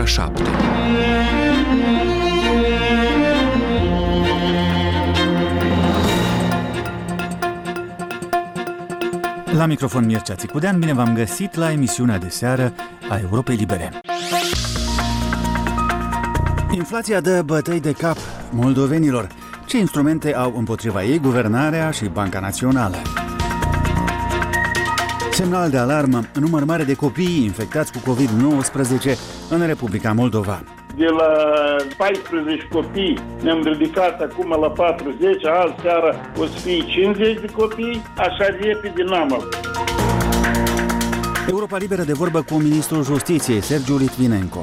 7. La microfon Mircea Țicudean, bine v-am găsit la emisiunea de seară a Europei Libere. Inflația dă bătăi de cap moldovenilor. Ce instrumente au împotriva ei guvernarea și Banca Națională? Semnal de alarmă, număr mare de copii infectați cu COVID-19 în Republica Moldova. De la 14 copii ne-am ridicat acum la 40, azi seara o să fie 50 de copii, așa repede n-am avut. Europa Liberă de vorbă cu ministrul Justiției, Sergiu Litvinenko.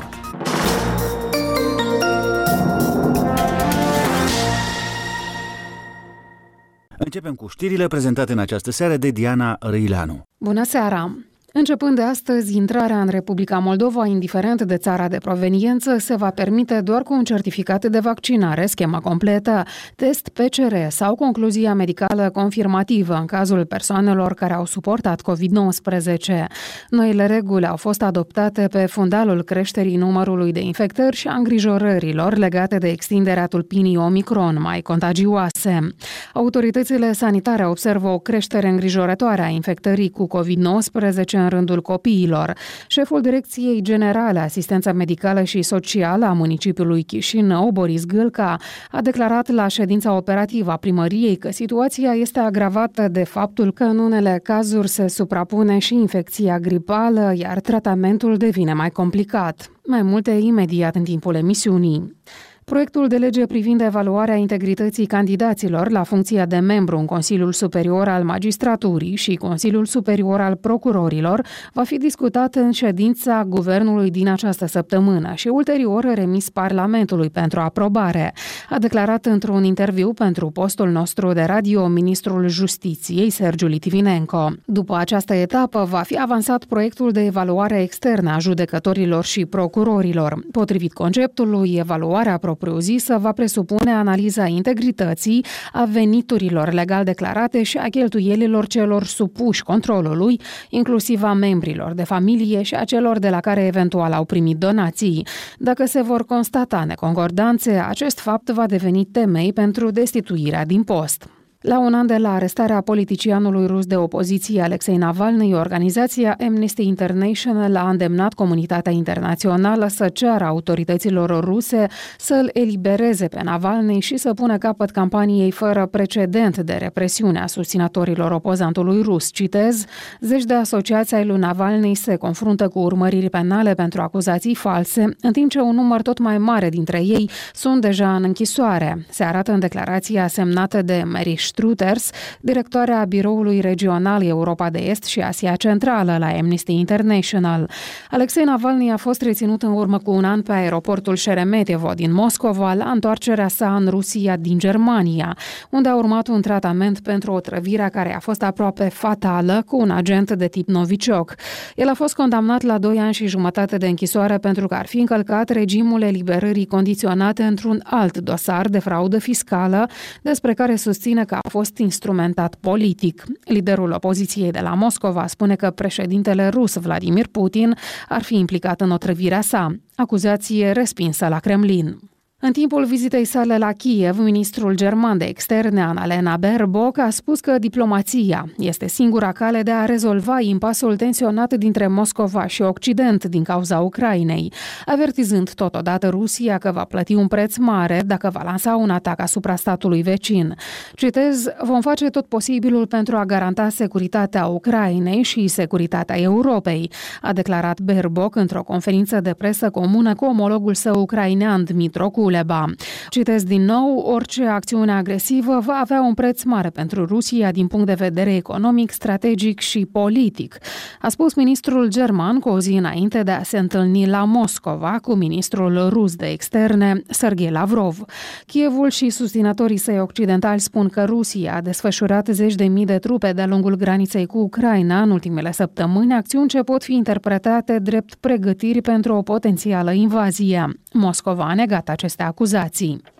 Începem cu știrile prezentate în această seară de Diana Răileanu. Bună seara! Începând de astăzi, intrarea în Republica Moldova, indiferent de țara de proveniență, se va permite doar cu un certificat de vaccinare, schema completă, test PCR sau concluzia medicală confirmativă în cazul persoanelor care au suportat COVID-19. Noile reguli au fost adoptate pe fundalul creșterii numărului de infectări și a îngrijorărilor legate de extinderea tulpinii Omicron, mai contagioase. Autoritățile sanitare observă o creștere îngrijorătoare a infectării cu COVID-19 în rândul copiilor. Șeful Direcției Generale Asistență Medicală și Socială a municipiului Chișinău, Boris Gâlca, a declarat la ședința operativă a primăriei că situația este agravată de faptul că în unele cazuri se suprapune și infecția gripală, iar tratamentul devine mai complicat. Mai multe imediat în timpul emisiunii. Proiectul de lege privind evaluarea integrității candidaților la funcția de membru în Consiliul Superior al Magistraturii și Consiliul Superior al Procurorilor va fi discutat în ședința Guvernului din această săptămână și ulterior remis Parlamentului pentru aprobare, a declarat într-un interviu pentru postul nostru de radio ministrul Justiției, Sergiu Litvinenko. După această etapă va fi avansat proiectul de evaluare externă a judecătorilor și procurorilor. Potrivit conceptului, evaluarea propriu-zisă va presupune analiza integrității, a veniturilor legal declarate și a cheltuielilor celor supuși controlului, inclusiv a membrilor de familie și a celor de la care eventual au primit donații. Dacă se vor constata neconcordanțe, acest fapt va deveni temei pentru destituirea din post. La un an de la arestarea politicianului rus de opoziție Alexei Navalny, organizația Amnesty International a îndemnat comunitatea internațională să ceară autorităților ruse să îl elibereze pe Navalny și să pună capăt campaniei fără precedent de represiune a susținătorilor opozantului rus. Citez, zeci de asociații ai lui Navalny se confruntă cu urmăriri penale pentru acuzații false, în timp ce un număr tot mai mare dintre ei sunt deja în închisoare. Se arată în declarația semnată de Mary Struters, directoarea Biroului Regional Europa de Est și Asia Centrală la Amnesty International. Alexei Navalny a fost reținut în urmă cu un an pe aeroportul Șeremetevo din Moscova la întoarcerea sa în Rusia din Germania, unde a urmat un tratament pentru o trăvire care a fost aproape fatală cu un agent de tip Novichok. El a fost condamnat la 2 ani și jumătate de închisoare pentru că ar fi încălcat regimul eliberării condiționate într-un alt dosar de fraudă fiscală, despre care susține că a fost instrumentat politic. Liderul opoziției de la Moscova spune că președintele rus Vladimir Putin ar fi implicat în otrăvirea sa, acuzație respinsă la Kremlin. În timpul vizitei sale la Kiev, ministrul german de externe, Annalena Baerbock, a spus că diplomația este singura cale de a rezolva impasul tensionat dintre Moscova și Occident din cauza Ucrainei, avertizând totodată Rusia că va plăti un preț mare dacă va lansa un atac asupra statului vecin. Citez, vom face tot posibilul pentru a garanta securitatea Ucrainei și securitatea Europei, a declarat Baerbock într-o conferință de presă comună cu omologul său ucrainean Dmytro Kuleba. Citez din nou, orice acțiune agresivă va avea un preț mare pentru Rusia din punct de vedere economic, strategic și politic, a spus ministrul german cu o zi înainte de a se întâlni la Moscova cu ministrul rus de externe, Sergei Lavrov. Kievul și susținătorii săi occidentali spun că Rusia a desfășurat zeci de mii de trupe de-a lungul graniței cu Ucraina în ultimele săptămâni, acțiuni ce pot fi interpretate drept pregătiri pentru o potențială invazie. Moscova a negat aceste acuzații.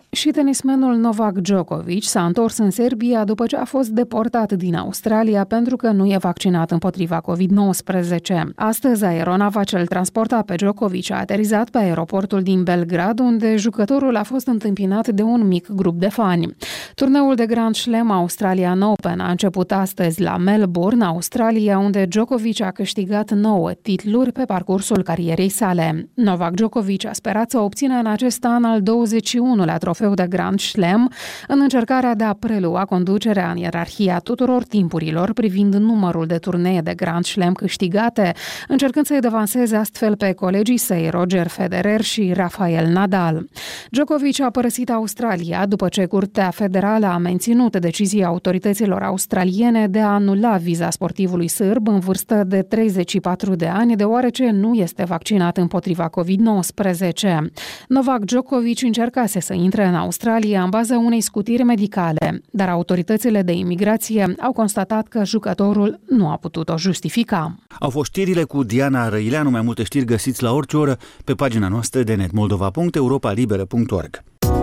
Și tenismenul Novak Djokovic s-a întors în Serbia după ce a fost deportat din Australia pentru că nu e vaccinat împotriva COVID-19. Astăzi, aeronava ce îl transporta pe Djokovic a aterizat pe aeroportul din Belgrad, unde jucătorul a fost întâmpinat de un mic grup de fani. Turneul de Grand Slam Australian Open a început astăzi la Melbourne, Australia, unde Djokovic a câștigat 9 titluri pe parcursul carierei sale. Novak Djokovic a sperat să obțină în acest an al 21-lea trofeu de Grand Slam în încercarea de a prelua conducerea în ierarhia tuturor timpurilor privind numărul de turnee de Grand Slam câștigate, încercând să-i devanseze astfel pe colegii săi Roger Federer și Rafael Nadal. Djokovic a părăsit Australia după ce Curtea Federală a menținut decizia autorităților australiene de a anula viza sportivului sârb în vârstă de 34 de ani, deoarece nu este vaccinat împotriva COVID-19. Novak Djokovic încercase să intre în Australia în baza unei scutiri medicale, dar autoritățile de imigrație au constatat că jucătorul nu a putut-o justifica. Au fost știrile cu Diana Răileanu. Mai multe știri găsiți la orice oră pe pagina noastră de net moldova.europalibera.org.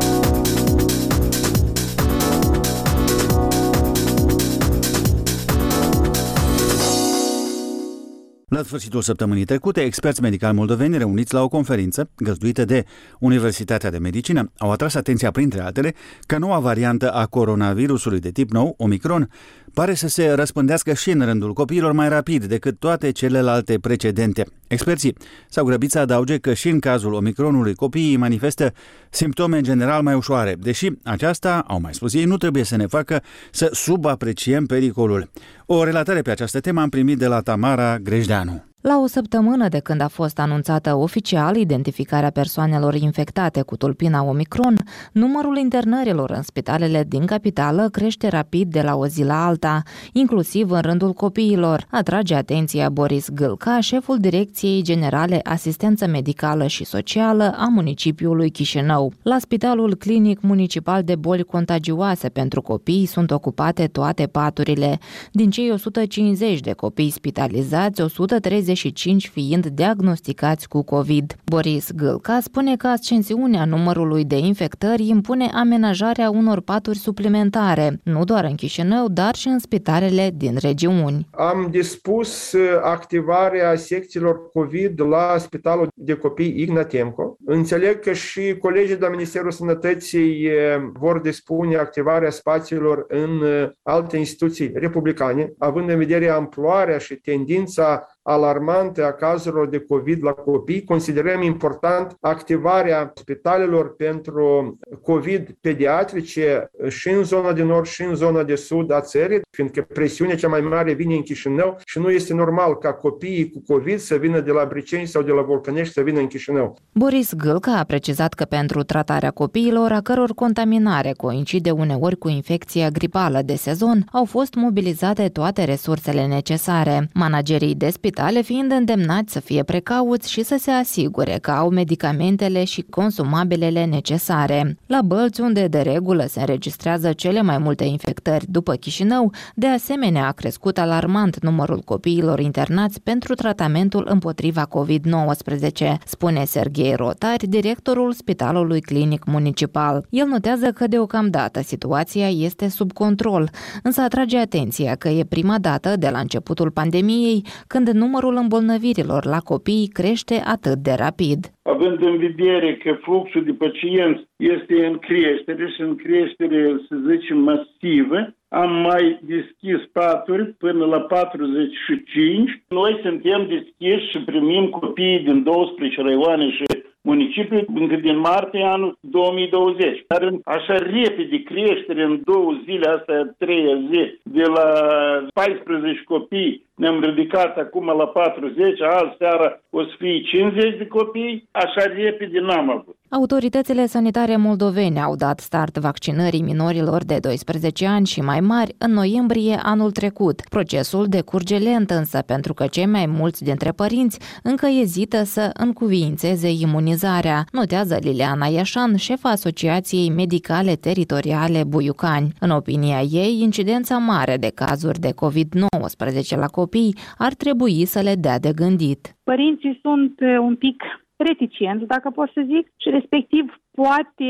La sfârșitul săptămânii trecute, experți medicali moldoveni reuniți la o conferință găzduită de Universitatea de Medicină au atras atenția, printre altele, că noua variantă a coronavirusului de tip nou, Omicron, pare să se răspândească și în rândul copiilor mai rapid decât toate celelalte precedente. Experții s-au grăbit să adauge că și în cazul Omicronului copiii manifestă simptome în general mai ușoare, deși aceasta, au mai spus ei, nu trebuie să ne facă să subapreciem pericolul. O relatare pe această temă am primit de la Tamara Grejdeanu. La o săptămână de când a fost anunțată oficial identificarea persoanelor infectate cu tulpina Omicron, numărul internărilor în spitalele din capitală crește rapid de la o zi la alta, inclusiv în rândul copiilor, atrage atenția Boris Gâlca, șeful Direcției Generale Asistență Medicală și Socială a municipiului Chișinău. La Spitalul Clinic Municipal de Boli Contagioase pentru Copii sunt ocupate toate paturile. Din cei 150 de copii spitalizați, 135 fiind diagnosticați cu COVID. Boris Gâlca spune că ascensiunea numărului de infectări impune amenajarea unor paturi suplimentare, nu doar în Chișinău, dar și în spitalele din regiuni. Am dispus activarea secțiilor COVID la Spitalul de Copii Ignatemco. Înțeleg că și colegii de la Ministerul Sănătății vor dispune activarea spațiilor în alte instituții republicane, având în vedere amploarea și tendința alarmantă a cazurilor de COVID la copii, considerăm important activarea spitalelor pentru COVID pediatrice și în zona de nord și în zona de sud a țării, fiindcă presiunea cea mai mare vine în Chișinău și nu este normal ca copiii cu COVID să vină de la Briceni sau de la Volcănești să vină în Chișinău. Boris Gâlca a precizat că pentru tratarea copiilor a căror contaminare coincide uneori cu infecția gripală de sezon, au fost mobilizate toate resursele necesare. Managerii de spitale fiind îndemnați să fie precauți și să se asigure că au medicamentele și consumabilele necesare. La Bălți, unde de regulă se înregistrează cele mai multe infectări după Chișinău, de asemenea a crescut alarmant numărul copiilor internați pentru tratamentul împotriva COVID-19, spune Serghei Rotari, directorul Spitalului Clinic Municipal. El notează că deocamdată situația este sub control, însă atrage atenția că e prima dată de la începutul pandemiei când numărul îmbolnăvirilor la copii crește atât de rapid. Având în vedere că fluxul de pacienți este în creștere și în creștere, să zicem, masivă, am mai deschis paturi până la 45. Noi suntem deschiși și primim copiii din 12 raioane și municipii încă din martie anul 2020. Dar în așa repede creștere în 2 zile, asta e a 3-a zi, de la 14 copii ne-am ridicat acum la 40, azi seara o să fie 50 de copii, așa repede n-am avut. Autoritățile sanitare moldovene au dat start vaccinării minorilor de 12 ani și mai mari în noiembrie anul trecut. Procesul decurge lent însă, pentru că cei mai mulți dintre părinți încă ezită să încuviințeze imunizarea, notează Liliana Iașan, șefa Asociației Medicale Teritoriale Buiucani. În opinia ei, incidența mare de cazuri de COVID-19 la copii ar trebui să le dea de gândit. Părinții sunt un pic reticenți, dacă pot să zic, și respectiv poate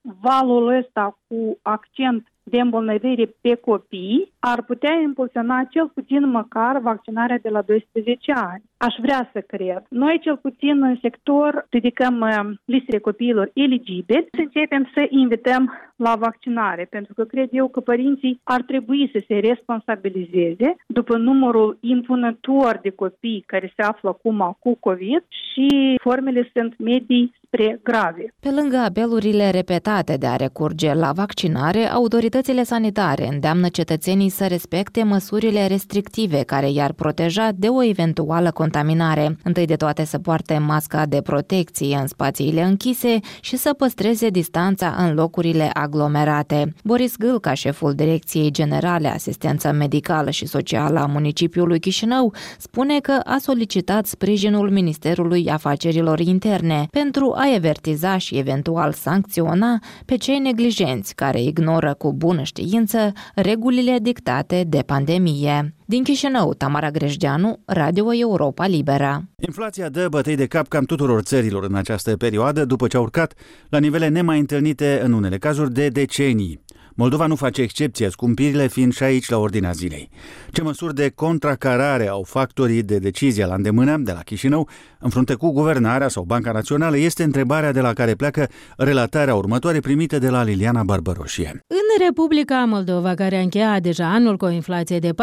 valul ăsta cu accent de îmbolnăvire pe copii ar putea impulsiona cel puțin măcar vaccinarea de la 12 ani. Aș vrea să cred. Noi cel puțin în sector ridicăm listele copiilor eligibili să începem să invităm la vaccinare, pentru că cred eu că părinții ar trebui să se responsabilizeze după numărul impunător de copii care se află acum cu COVID și formele sunt medii spre grave. Pe lângă apelurile repetate de a recurge la vaccinare, autoritățile sanitare îndeamnă cetățenii să respecte măsurile restrictive care i-ar proteja de o eventuală contaminare. Întâi de toate să poarte masca de protecție în spațiile închise și să păstreze distanța în locurile aglomerate. Boris Gâlca, șeful Direcției Generale Asistență Medicală și Socială a municipiului Chișinău, spune că a solicitat sprijinul Ministerului Afacerilor Interne pentru a avertiza și eventual sancționa pe cei neglijenți care ignoră cu bună știință regulile dictate de pandemie. Din Chișinău, Tamara Grejdeanu, Radio Europa Liberă. Inflația dă bătăi de cap cam tuturor țărilor în această perioadă, după ce a urcat la nivele nemai întâlnite în unele cazuri de decenii. Moldova nu face excepție, scumpirile fiind și aici la ordinea zilei. Ce măsuri de contracarare au factorii de decizie la îndemână de la Chișinău în frunte cu guvernarea sau Banca Națională este întrebarea de la care pleacă relatarea următoare primită de la Liliana Barbăroșie. În Republica Moldova, care a încheiat deja anul cu o inflație de 14%,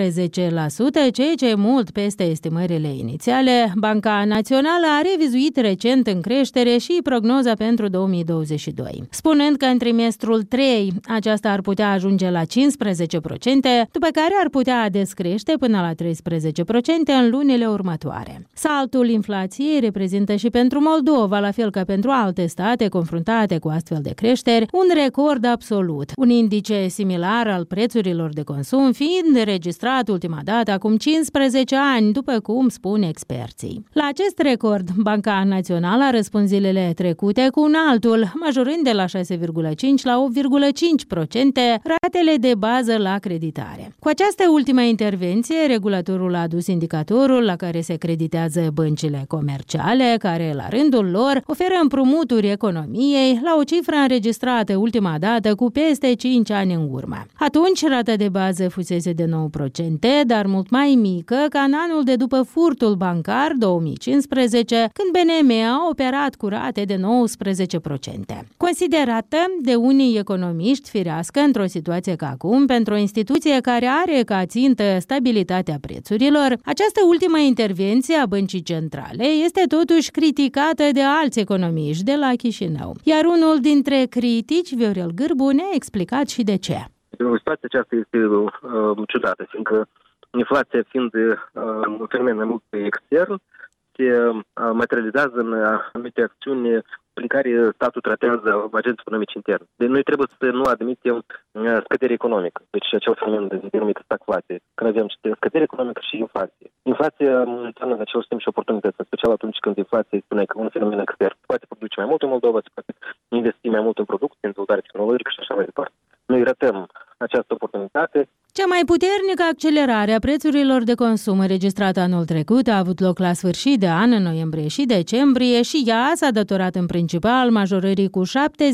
ceea ce e mult peste estimările inițiale, Banca Națională a revizuit recent în creștere și prognoza pentru 2022, spunând că în trimestrul 3 aceasta ar putea ajunge la 15%, după care ar putea descrește până la 13% în lunile următoare. Saltul inflației reprezintă și pentru Moldova, la fel ca pentru alte state confruntate cu astfel de creșteri, un record absolut. Un indice similar al prețurilor de consum fiind înregistrat ultima dată acum 15 ani, după cum spun experții. La acest record, Banca Națională a răspuns zilele trecute cu un altul, majorând de la 6,5 la 8,5% ratele de bază la creditare. Cu această ultimă intervenție, regulatorul a adus indicatorul la care se creditează băncile comerciale, care la rândul lor oferă împrumuturi economiei la o cifră înregistrată ultima dată cu peste 5 ani în urmă. Atunci, rata de bază fusese de 9%, dar mult mai mică ca în anul de după furtul bancar 2015, când BNM a operat cu rate de 19%. Considerată de unii economiști firească într-o situație ca acum, pentru o instituție care are ca țintă stabilitatea prețurilor, această ultimă intervenție a Băncii Centrale este totuși criticată de alți economiști de la Chișinău. Iar unul dintre critici, Viorel Gârbu, ne-a explicat și de ce. Situația aceasta este ciudată, fiindcă inflația fiind un fenomen mai mult extern, se materializează în anumite acțiuni prin care statul tratează agenții economici interni. Deci noi trebuie să nu admitem scădere economică, deci acel fenomen denumit stagflație, când avem scădere economică și inflație. Inflația înseamnă în același timp și oportunități, în special atunci când inflația spune că un fenomen extern poate produce mai mult în Moldova, se poate investi mai mult în producție, în dezvoltare tehnologică și așa mai departe. Noi ratăm această oportunitate. Cea mai puternică accelerare a prețurilor de consum înregistrată anul trecut a avut loc la sfârșit de an, în noiembrie și decembrie, și ea s-a datorat în principal majorării cu 76%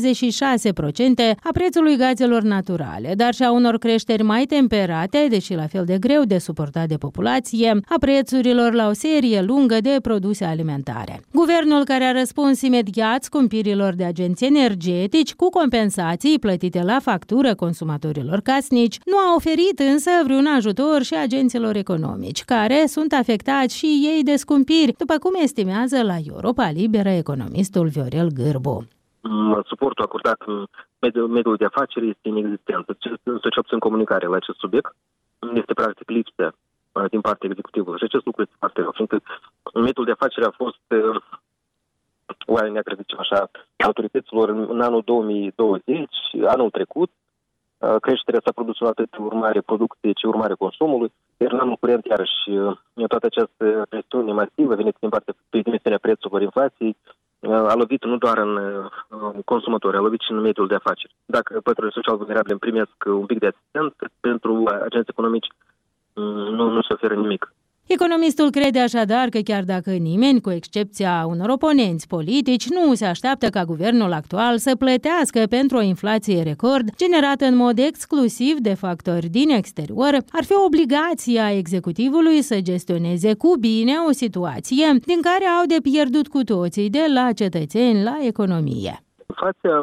a prețului gazelor naturale, dar și a unor creșteri mai temperate, deși la fel de greu de suportat de populație, a prețurilor la o serie lungă de produse alimentare. Guvernul, care a răspuns imediat scumpirilor de agenți energetici cu compensații plătite la factură consumatorilor casnici, nu a oferit însă vreun ajutor și agenților economici, care sunt afectați și ei de scumpiri, după cum estimează la Europa Liberă economistul Viorel Gârbu. Suportul acordat în mediul de afaceri este inexistent. Cel puțin comunicare la acest subiect este practic lipsă din partea executivului. Și acest lucru este foarte rău, fiindcă mediul de afaceri a fost oare neagră, zicem așa, autorităților în anul 2020, anul trecut. Creșterea s-a produs atât urmare producției, ci urmare consumului, iar în anul curent, iarăși, toată această presiune masivă venită din partea dimensiunea prețurilor inflației a lovit nu doar în consumatori, a lovit și în mediul de afaceri. Dacă păturile social vulnerabile primesc un pic de asistență, pentru agenți economici nu se oferă nimic. Economistul crede așadar că chiar dacă nimeni, cu excepția unor oponenți politici, nu se așteaptă ca guvernul actual să plătească pentru o inflație record generată în mod exclusiv de factori din exterior, ar fi obligația executivului să gestioneze cu bine o situație din care au de pierdut cu toții, de la cetățeni la economie. Inflația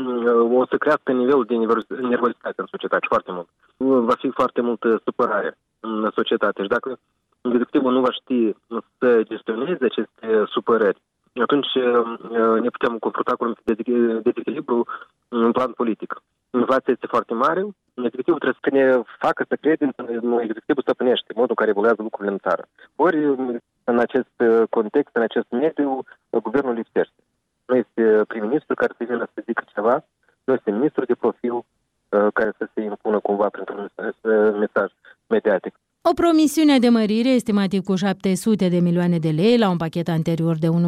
o să crească nivelul de nervozitate în societate foarte mult. Va fi foarte multă supărare în societate și dacă executivul nu va ști să gestioneze aceste supărări, atunci ne putem confrunta cu un dezechilibru în plan politic. Inflația este foarte mare, executivul trebuie să ne facă să credem că executivul stăpânește modul în care evoluează lucrurile în țară. Ori în acest context, în acest mediu, guvernul lipsește. Nu este prim-ministru care să vină să zică ceva, nu este ministru de profil care să se impună cumva printr-un mesaj mediatic. O promisiune de mărire estimativ cu 700 de milioane de lei la un pachet anterior de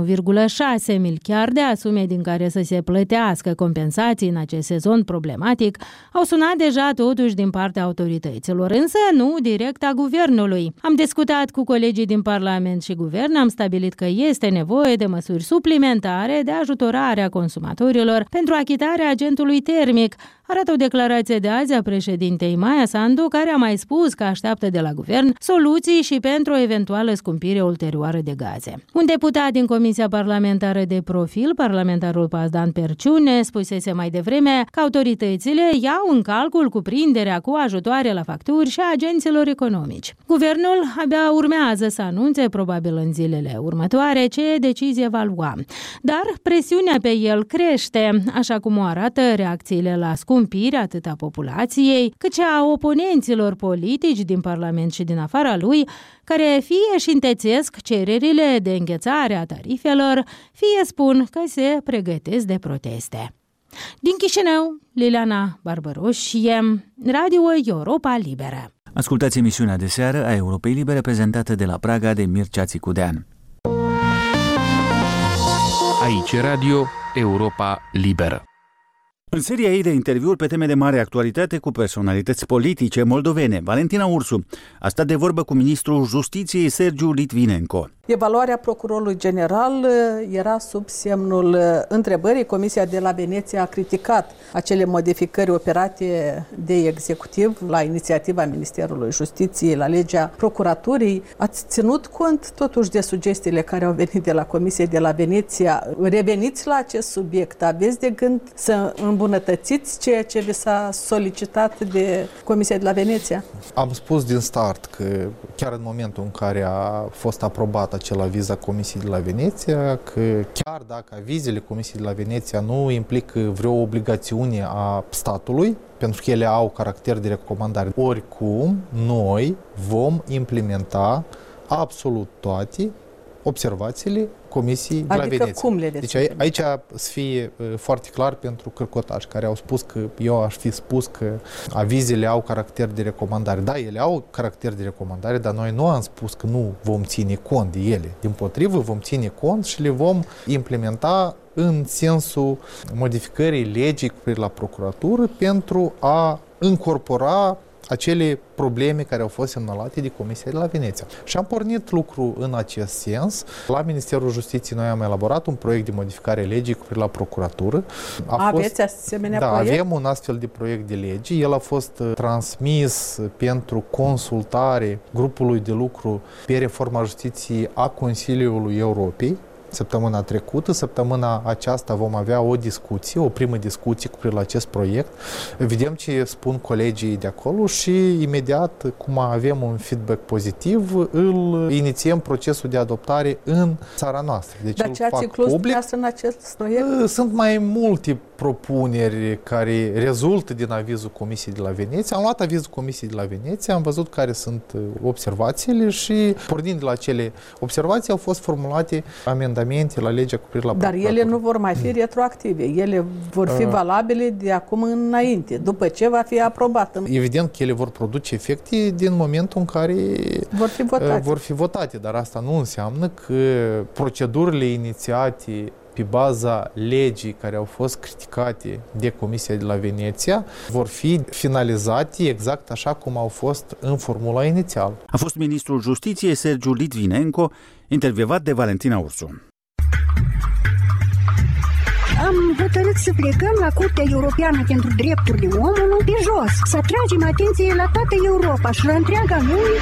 1,6 miliarde, a sume din care să se plătească compensații în acest sezon problematic, au sunat deja totuși din partea autorităților, însă nu direct a guvernului. Am discutat cu colegii din Parlament și Guvern, am stabilit că este nevoie de măsuri suplimentare de ajutorare a consumatorilor pentru achitarea agentului termic, arată o declarație de azi a președintei Maia Sandu, care a mai spus că așteaptă de la guvern soluții și pentru o eventuală scumpire ulterioară de gaze. Un deputat din Comisia Parlamentară de Profil, parlamentarul Pazdan Perciune, spusese mai devreme că autoritățile iau în calcul cuprinderea cu ajutoare la facturi și a agenților economici. Guvernul abia urmează să anunțe, probabil în zilele următoare, ce decizie va lua. Dar presiunea pe el crește, așa cum o arată reacțiile la scumpire atât a populației, cât și a oponenților politici din Parlament și din afara lui, care fie își întețesc cererile de înghețare a tarifelor, fie spun că se pregătesc de proteste. Din Chișinău, Liliana Barbăroșie, Radio Europa Liberă. Ascultați emisiunea de seară a Europei Libere, prezentată de la Praga de Mircea Țicudean. Aici Radio Europa Liberă. În seria ei de interviuri pe teme de mare actualitate cu personalități politice moldovene, Valentina Ursu a stat de vorbă cu ministrul Justiției Sergiu Litvinenko. Evaluarea procurorului general era sub semnul întrebării. Comisia de la Veneția a criticat acele modificări operate de executiv la inițiativa Ministerului Justiției, la legea procuraturii. Ați ținut cont totuși de sugestiile care au venit de la Comisia de la Veneția? Reveniți la acest subiect? Aveți de gând să îmbunătățiți ceea ce vi s-a solicitat de Comisia de la Veneția? Am spus din start că chiar în momentul în care a fost aprobat acel aviz a Comisiei de la Veneția, că chiar dacă avizele Comisiei de la Veneția nu implică vreo obligațiune a statului, pentru că ele au caracter de recomandare, oricum noi vom implementa absolut toate observațiile Comisiei de la Veneția. Cum le veți? Deci aici să fie foarte clar pentru cârcotași care au spus că eu aș fi spus că avizele au caracter de recomandare. Da, ele au caracter de recomandare, dar noi nu am spus că nu vom ține cont de ele. Dimpotrivă, vom ține cont și le vom implementa în sensul modificării legii cu la procuratură pentru a încorpora acele probleme care au fost semnalate de Comisia de la Veneția. Și am pornit lucru în acest sens. La Ministerul Justiției noi am elaborat un proiect de modificare legii cu la procuratură. Aveți asemenea proiect? Da, avem un astfel de proiect de lege. El a fost transmis pentru consultare grupului de lucru pe reforma justiției a Consiliului Europei săptămâna trecută. Săptămâna aceasta vom avea o discuție, o primă discuție cu la acest proiect. Vedem ce spun colegii de acolo și imediat, cum avem un feedback pozitiv, îl inițiem procesul de adoptare în țara noastră. Deci dar ce ați inclus în acest proiect? Sunt mai multe propuneri care rezultă din avizul Comisiei de la Veneția. Am luat avizul Comisiei de la Veneția, am văzut care sunt observațiile și, pornind de la acele observații, au fost formulate amendamente la legea cu privire la procuratură. Dar ele nu vor mai fi retroactive. Ele vor fi valabile de acum înainte, după ce va fi aprobat. Evident că ele vor produce efecte din momentul în care vor fi votate, dar asta nu înseamnă că procedurile inițiate pe baza legii care au fost criticate de Comisia de la Veneția, vor fi finalizate exact așa cum au fost în formula inițială. A fost ministrul Justiției Sergiu Litvinenko, intervievat de Valentina Ursu. Am hotărât să plecăm la Curtea Europeană pentru Drepturile Omului pe jos, să atragem atenție la toată Europa și la întreaga lume.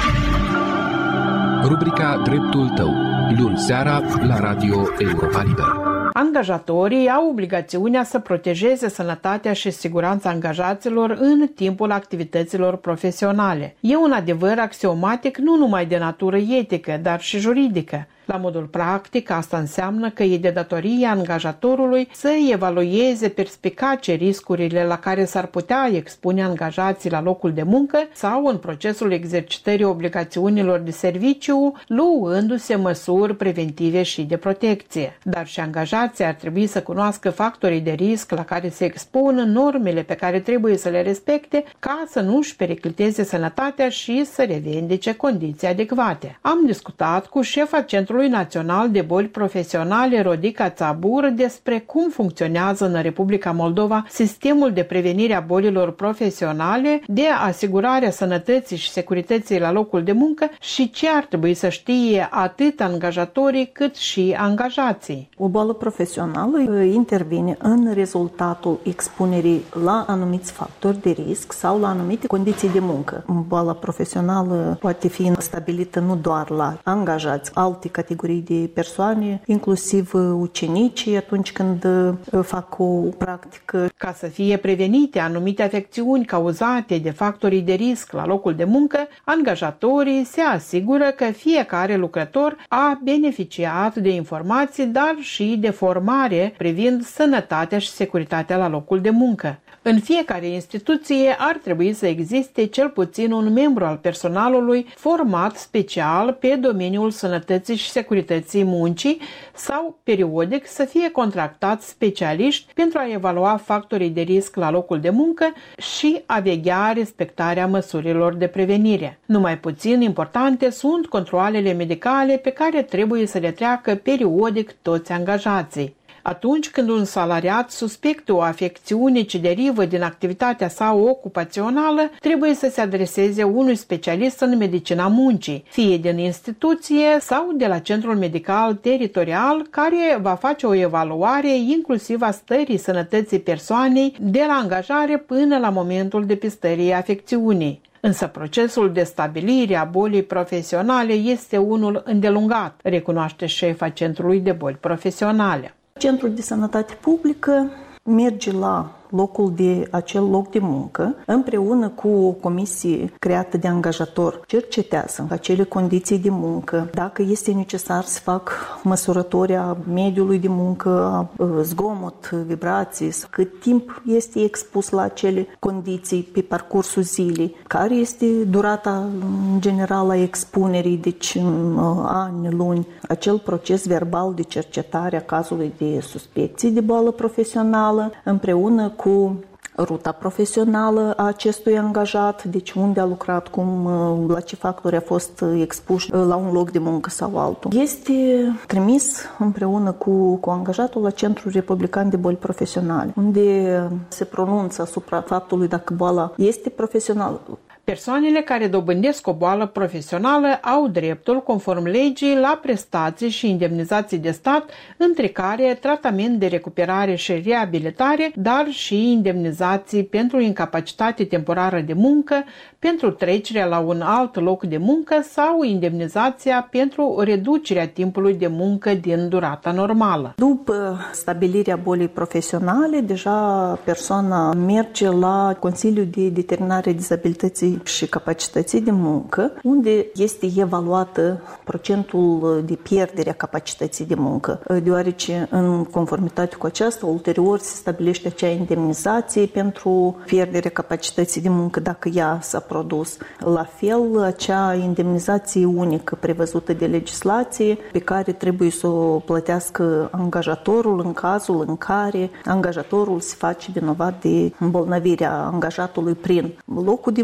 Rubrica Dreptul tău, luni seara la Radio Europa Liberă. Angajatorii au obligațiunea să protejeze sănătatea și siguranța angajaților în timpul activităților profesionale. E un adevăr axiomatic nu numai de natură etică, dar și juridică. La modul practic, asta înseamnă că e de datoria angajatorului să evalueze perspicace riscurile la care s-ar putea expune angajații la locul de muncă sau în procesul exercitării obligațiunilor de serviciu, luându-se măsuri preventive și de protecție. Dar și angajații ar trebui să cunoască factorii de risc la care se expun, normele pe care trebuie să le respecte ca să nu-și pericliteze sănătatea și să revendice condiții adecvate. Am discutat cu șefa Centrului Național de Boli Profesionale Rodica Țabur despre cum funcționează în Republica Moldova sistemul de prevenire a bolilor profesionale, de asigurarea sănătății și securității la locul de muncă și ce ar trebui să știe atât angajatorii cât și angajații. O boală profesională intervine în rezultatul expunerii la anumiți factori de risc sau la anumite condiții de muncă. Boala profesională poate fi stabilită nu doar la angajați, alte categorii de persoane, inclusiv ucenicii atunci când fac o practică. Ca să fie prevenite anumite afecțiuni cauzate de factorii de risc la locul de muncă, angajatorii se asigură că fiecare lucrător a beneficiat de informații, dar și de formare privind sănătatea și securitatea la locul de muncă. În fiecare instituție ar trebui să existe cel puțin un membru al personalului format special pe domeniul sănătății și securității muncii sau, periodic, să fie contractați specialiști pentru a evalua factorii de risc la locul de muncă și a veghea respectarea măsurilor de prevenire. Numai puțin importante sunt controalele medicale pe care trebuie să le treacă periodic toți angajații. Atunci când un salariat suspectă o afecțiune ce derivă din activitatea sa ocupațională, trebuie să se adreseze unui specialist în medicina muncii, fie din instituție sau de la centrul medical teritorial, care va face o evaluare inclusiv a stării sănătății persoanei de la angajare până la momentul depistării afecțiunii. Însă procesul de stabilire a bolii profesionale este unul îndelungat, recunoaște șefa Centrului de Boli Profesionale. Centrul de Sănătate Publică merge la acel loc de muncă, împreună cu o comisie creată de angajator, cercetează acele condiții de muncă, dacă este necesar să fac măsurători a mediului de muncă, zgomot, vibrații, cât timp este expus la acele condiții pe parcursul zilei, care este durata în general a expunerii, deci în ani, luni, acel proces verbal de cercetare a cazului de suspecție de boală profesională, împreună cu ruta profesională a acestui angajat, deci unde a lucrat, la ce factori a fost expus la un loc de muncă sau altul. Este trimis împreună cu angajatul la Centrul Republican de Boli Profesionale, unde se pronunță asupra faptului dacă boala este profesională. Persoanele care dobândesc o boală profesională au dreptul, conform legii, la prestații și indemnizații de stat, între care tratament de recuperare și reabilitare, dar și indemnizații pentru incapacitate temporară de muncă, pentru trecerea la un alt loc de muncă sau indemnizația pentru reducerea timpului de muncă din durata normală. După stabilirea bolii profesionale, deja persoana merge la Consiliul de Determinare a Dizabilității și Capacității de Muncă, unde este evaluată procentul de pierdere a capacității de muncă, deoarece în conformitate cu aceasta, ulterior se stabilește acea indemnizație pentru pierderea capacității de muncă dacă ea s-a produs. La fel, acea indemnizație unică prevăzută de legislație pe care trebuie să o plătească angajatorul în cazul în care angajatorul se face vinovat de îmbolnăvirea angajatului prin locul de muncă,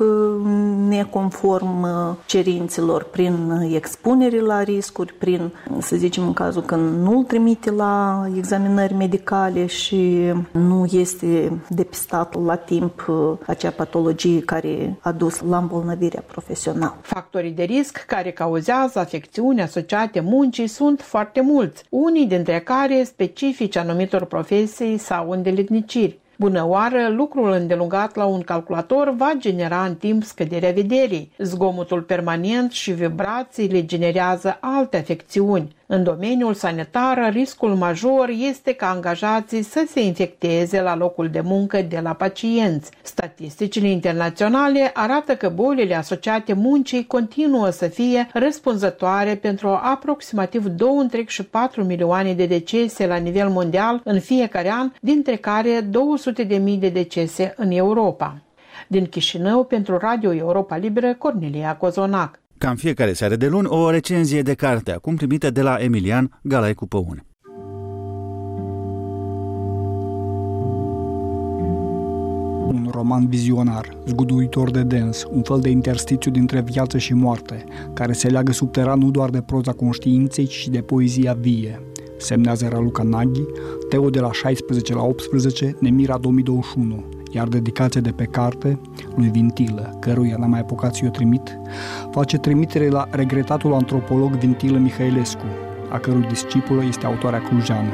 neconform cerințelor, prin expunere la riscuri, prin, să zicem, în cazul când nu îl trimite la examinări medicale și nu este depistat la timp acea patologie care a dus la îmbolnăvirea profesională. Factorii de risc care cauzează afecțiuni asociate muncii sunt foarte mulți, unii dintre care specifici anumitor profesii sau îndeletniciri. Bună oară, lucrul îndelungat la un calculator va genera în timp scăderea vederii. Zgomotul permanent și vibrațiile generează alte afecțiuni. În domeniul sanitar, riscul major este ca angajații să se infecteze la locul de muncă de la pacienți. Statisticile internaționale arată că bolile asociate muncii continuă să fie răspunzătoare pentru aproximativ 2,4 milioane de decese la nivel mondial în fiecare an, dintre care 200.000 de decese în Europa. Din Chișinău, pentru Radio Europa Liberă, Cornelia Cozonac. Ca în fiecare seară de luni, o recenzie de carte, acum primită de la Emilian Galaicu Păun. Un roman vizionar, zguduitor de dens, un fel de interstițiu dintre viață și moarte, care se leagă subteran nu doar de proza conștiinței, ci și de poezia vie. Semnează Raluca Naghi, Teo de la 16 la 18, Nemira 2021, iar dedicația de pe carte lui Vintilă, căruia n-am mai apucat să-i o trimit, face trimitere la regretatul antropolog Vintilă Mihailescu, a cărui discipulă este autoarea clujană.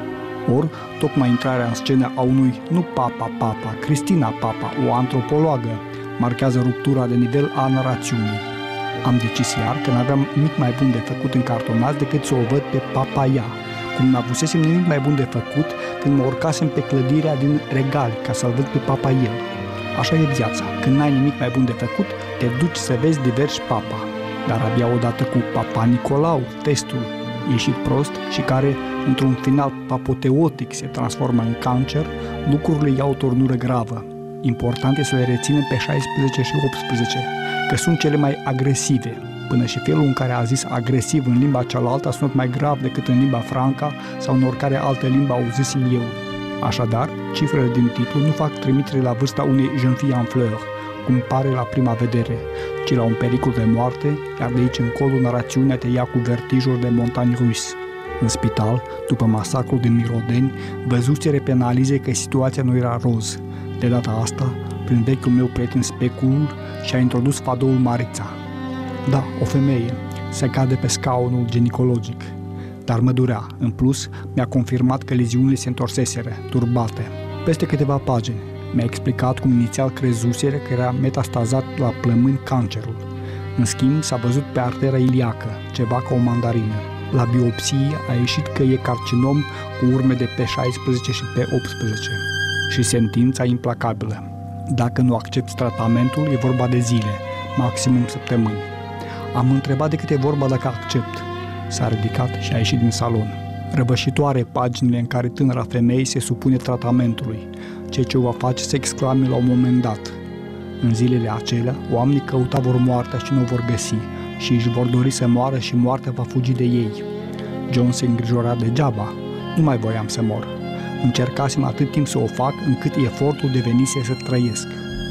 Or, tocmai intrarea în scenă a unui, nu Papa, Cristina Papa, o antropologă, marchează ruptura de nivel a narațiunii. Am decis iar că n-aveam nimic mai bun de făcut în cartonați decât să o văd pe Papa ea, cum n-avusesem nimic mai bun de făcut când mă urcasem pe clădirea din Regali ca să-l văd pe Papa el. Așa e viața, când n-ai nimic mai bun de făcut, te duci să vezi diversi Papa. Dar abia odată cu Papa Nicolau, testul ieșit prost și care, într-un final apoteotic, se transformă în cancer, lucrurile iau o turnură gravă. Important e să le reținem pe 16 și 18, că sunt cele mai agresive, până și felul în care a zis agresiv în limba cealaltă a sunat mai grav decât în limba franca sau în oricare altă limbă auzisem eu. Așadar, cifrele din titlu nu fac trimitere la vârsta unei jeune fille en fleurs, cum pare la prima vedere, ci la un pericol de moarte, iar de aici încolo narațiunea te ia cu vertijuri de montagne russe. În spital, după masacrul din Mirodeni, văzuseră pe analize că situația nu era roz. De data asta, prin vechiul meu prieten speculul, și-a introdus fadoul Marița. Da, o femeie, se cade pe scaunul ginecologic. Dar mă durea. În plus, mi-a confirmat că leziunile se întorseseră, turbate. Peste câteva pagini, mi-a explicat cum inițial crezuseră că era metastazat la plămâni cancerul. În schimb, s-a văzut pe artera iliacă, ceva ca o mandarină. La biopsie a ieșit că e carcinom cu urme de pe 16 și pe 18. Și sentința implacabilă. Dacă nu accepti tratamentul, e vorba de zile, maximum săptămâni. Am întrebat de cât e vorba dacă accept. S-a ridicat și a ieșit din salon. Răvășitoare paginile în care tânăra femeie se supune tratamentului, ceea ce o va face să exclame la un moment dat. În zilele acelea, oamenii căutau moartea și nu o vor găsi și își vor dori să moară și moartea va fugi de ei. John se îngrijora degeaba. Nu mai voiam să mor. Încercasem atât timp să o fac încât efortul devenise să trăiesc.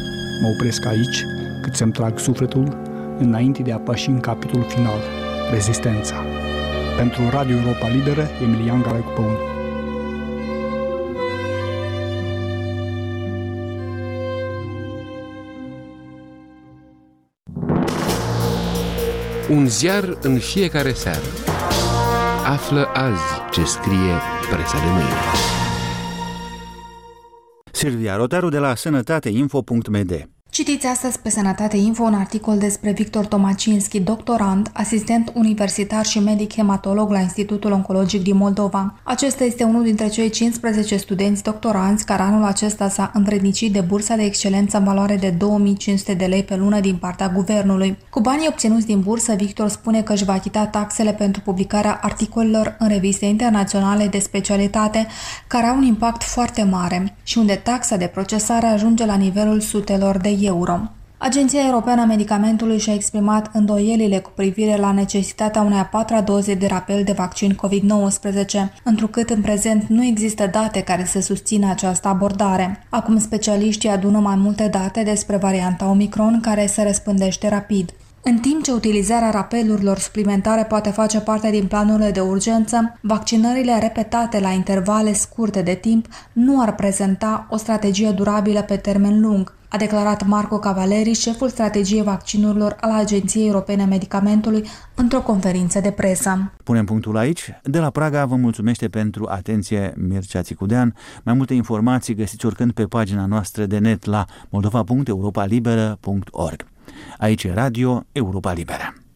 Mă opresc aici, cât să-mi trag sufletul, înainte de a păși în capitolul final, rezistența. Pentru Radio Europa Liberă, Emilian Galaicu Păun. Un ziar în fiecare seară. Află azi ce scrie presa de mâine. Silvia Rotaru de la sănătateinfo.md. Citiți astăzi pe Sănătate Info un articol despre Victor Tomacinski, doctorand, asistent universitar și medic hematolog la Institutul Oncologic din Moldova. Acesta este unul dintre cei 15 studenți doctoranți care anul acesta s-a învrednicit de bursa de excelență în valoare de 2500 de lei pe lună din partea guvernului. Cu banii obținuți din bursă, Victor spune că își va achita taxele pentru publicarea articolelor în reviste internaționale de specialitate care au un impact foarte mare și unde taxa de procesare ajunge la nivelul sutelor de euro. Agenția Europeană a Medicamentului și-a exprimat îndoielile cu privire la necesitatea unei a patra doze de rapel de vaccin COVID-19, întrucât în prezent nu există date care să susțină această abordare. Acum specialiștii adună mai multe date despre varianta Omicron care se răspândește rapid. În timp ce utilizarea rapelurilor suplimentare poate face parte din planurile de urgență, vaccinările repetate la intervale scurte de timp nu ar prezenta o strategie durabilă pe termen lung, a declarat Marco Cavaleri, șeful strategiei vaccinurilor al Agenției Europene a Medicamentului, într-o conferință de presă. Punem punctul aici. De la Praga vă mulțumește pentru atenție Mircea Țicudean. Mai multe informații găsiți oricând pe pagina noastră de net la moldova.europalibera.org. Aici e Radio Europa Liberă.